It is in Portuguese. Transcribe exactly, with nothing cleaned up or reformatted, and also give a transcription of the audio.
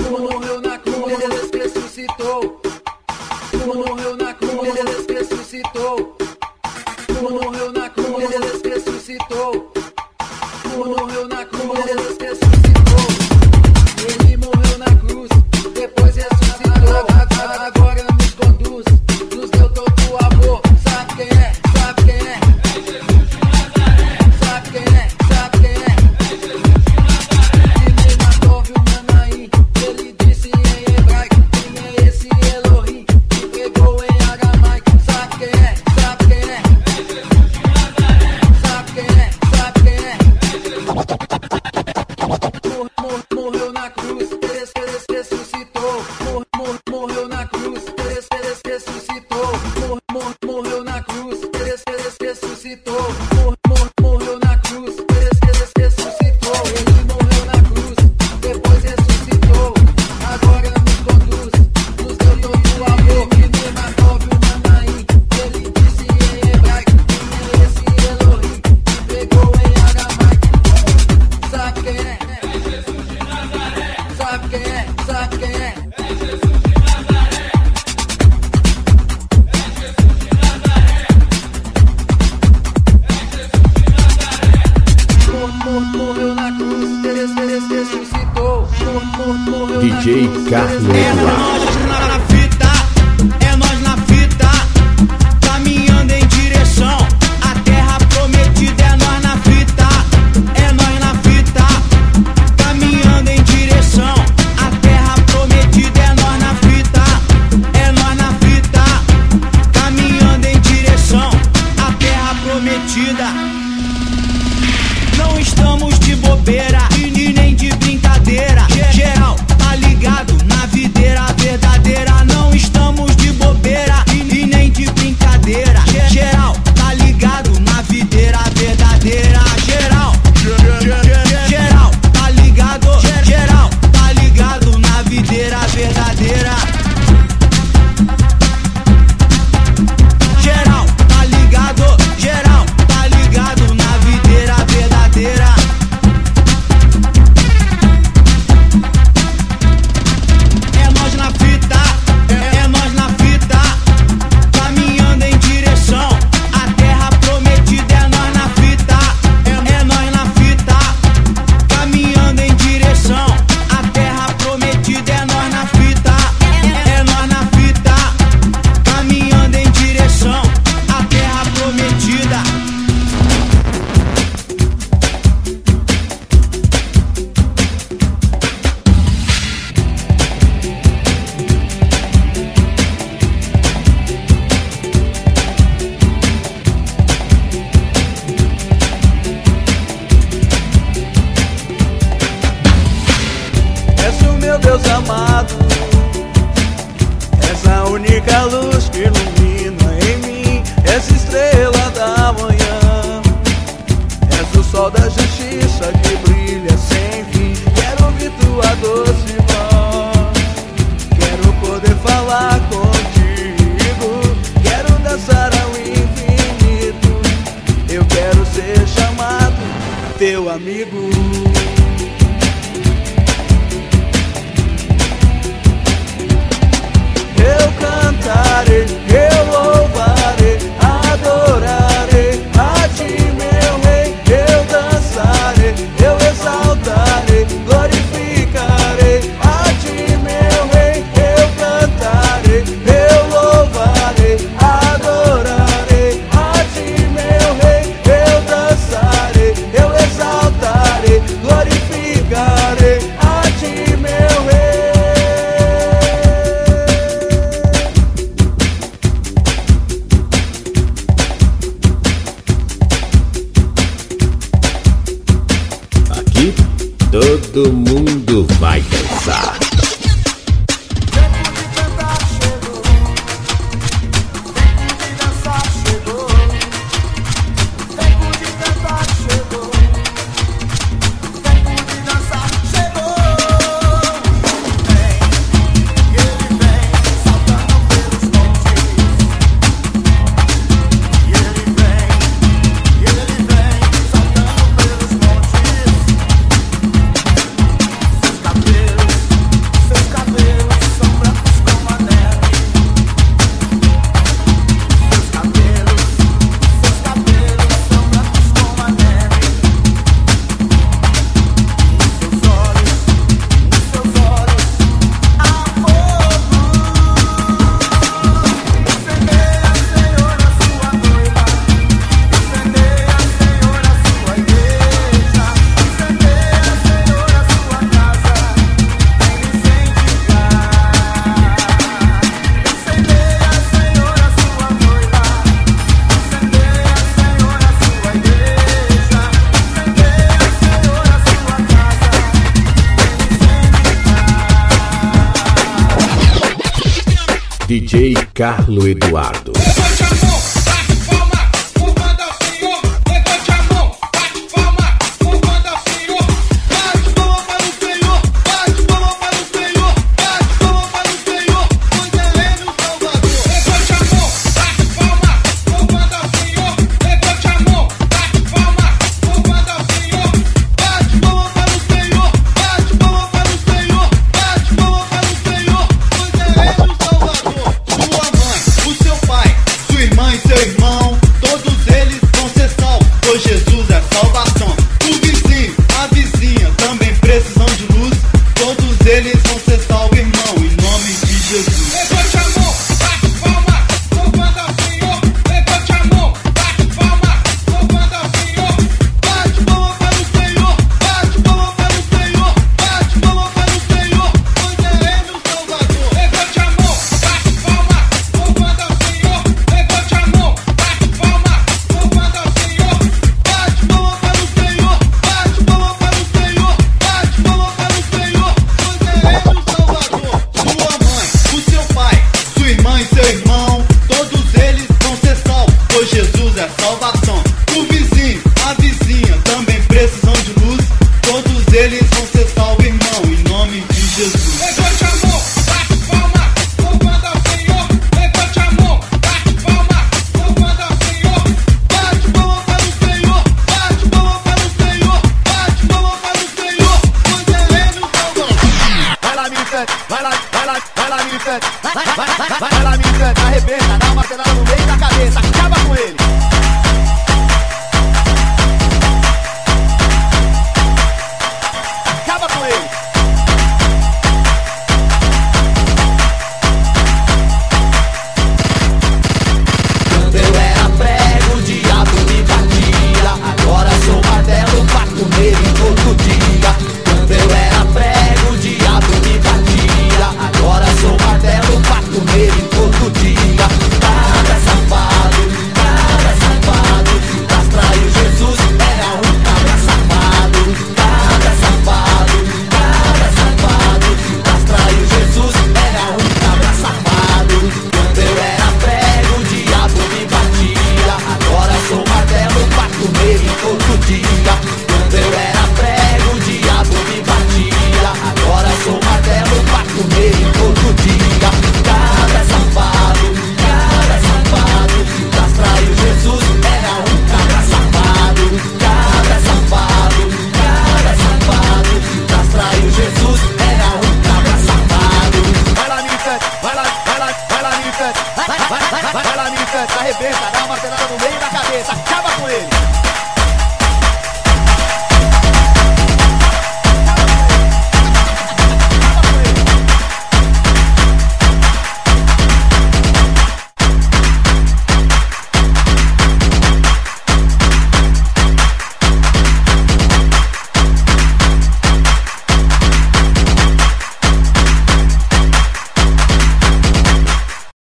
morreu na cruz, ressuscitou. Morreu na cruz, ressuscitou. Morreu na cruz, ressuscitou. Morreu na cruz, ressuscitou. Ele morreu na cruz, depois ressuscitou. Agora nos conduz, nos deu todo o amor. Sabe quem é? Sabe quem é? É Jesus de Nazaré. Sabe quem é? Sabe quem é? É Jesus de Nazaré. Ele matou o Manaim, ele disse em hebraico: quem é esse Elohim? Que pregou em aramaico. Sabe quem é? Sabe quem é? É Jesus de Nazaré. Sabe quem é? Sabe quem é? É Jesus de Nazaré. Morreu na cruz, ressuscitou. Morreu na cruz, ressuscitou. Morreu na cruz, ressuscitou. Morreu na cruz, ressuscitou. Ele morreu na cruz, depois ressuscitou. Agora nos conduz, nos deu todo o amor. Ele matou o Manaim, ele disse em hebraico: quem é esse Elohim? Que pregou em aramaico. Sabe quem é? É Jesus de Nazaré. Sabe quem é? Sabe quem é? É Jesus de Nazaré. É Jesus de Nazaré. É Jesus de Nazaré. Morreu na cruz, ressuscitou. Morreu D J Carlos É nós na fita, é nós na fita, caminhando em direção à terra prometida. É nós na fita, é nós na fita, caminhando em direção à terra prometida. É nós na fita, é nós na fita, caminhando em direção à terra prometida. Não estamos de bobeira e nem de brincadeira. Geral tá ligado na videira verdadeira. Não estamos de bobeira e nem de brincadeira. Geral tá ligado na videira verdadeira. Geral, geral tá ligado, geral tá ligado na videira verdadeira. Geral tá ligado, geral tá ligado na videira verdadeira. É nós na fita, é nós na fita, caminhando em direção à terra prometida. É nós na fita, é nós na fita, caminhando em direção à terra prometida. É nós na fita, é nós na fita, caminhando em direção à terra prometida. És o meu Deus amado, és a única luz que ilumina em mim, és estrela da manhã, és o sol da justiça que brilha sem fim. Quero ouvir tua doce voz, quero poder falar contigo, quero dançar ao infinito, eu quero ser chamado teu amigo. Eu cantarei, eu louvarei, adorarei a ti, meu rei. Eu dançarei, eu exaltarei, glorificarei a ti, meu rei. Eu cantarei, eu louvarei, adorarei a ti, meu rei. Eu dançarei, eu exaltarei, glorificarei a ti, meu rei. aqui, todo mundo vai dançar. D J Carlo Eduardo. Levante a mão, bate palma, curvando ao Senhor. Levante a mão, bate palma, curvando ao Senhor. Bate palma para o Senhor, bate palma para o Senhor, bate palma para o Senhor, pois Ele é meu Salvador. Levante a mão, bate palma, curvando ao Senhor. Levante a mão, bate palma, curvando ao Senhor. Bate palma para o Senhor, bate palma para o Senhor, bate palma para o Senhor, pois Ele é meu Salvador. Sua mãe, o seu pai, sua irmã e seu irmão, todos eles vão ser salvos, pois Jesus é salvação. O vizinho, a vizinha, também precisam de luz, todos eles vão ser salvos, irmão, em nome de Jesus. Levante a mão, bate palma, louvando ao Senhor. Levante a mão, bate palma, louvando ao Senhor. Bate palma para o Senhor, bate palma para o Senhor, bate palma para o Senhor, pois Ele é meu Salvador. Levante a mão, bate palma, louvando ao Senhor. Levante a mão, bate palma, louvando ao Senhor. Bate palma para o Senhor, bate palma para o Senhor, bate palma para o Senhor, pois Ele é meu Salvador. Sua mãe, o seu pai, sua irmã e seu irmão, todos eles vão ser salvos, pois Jesus é salvação. O vizinho, a vizinha, também precisam de luz, todos eles vão ser salvos, irmão, em nome de Jesus. Levante a mão, bate palma, louvando ao Senhor. Levante a mão, bate palma, louvando ao Senhor. Bate palma para o Senhor, bate palma para o Senhor, bate palma para o Senhor, pois Ele é meu Salvador. Vai lá, militante, vai lá, vai lá, vai lá, militante. Vai, vai, vai, vai, vai lá, militante, arrebenta, dá uma martelada no meio da cabeça, acaba com ele. Acaba com ele.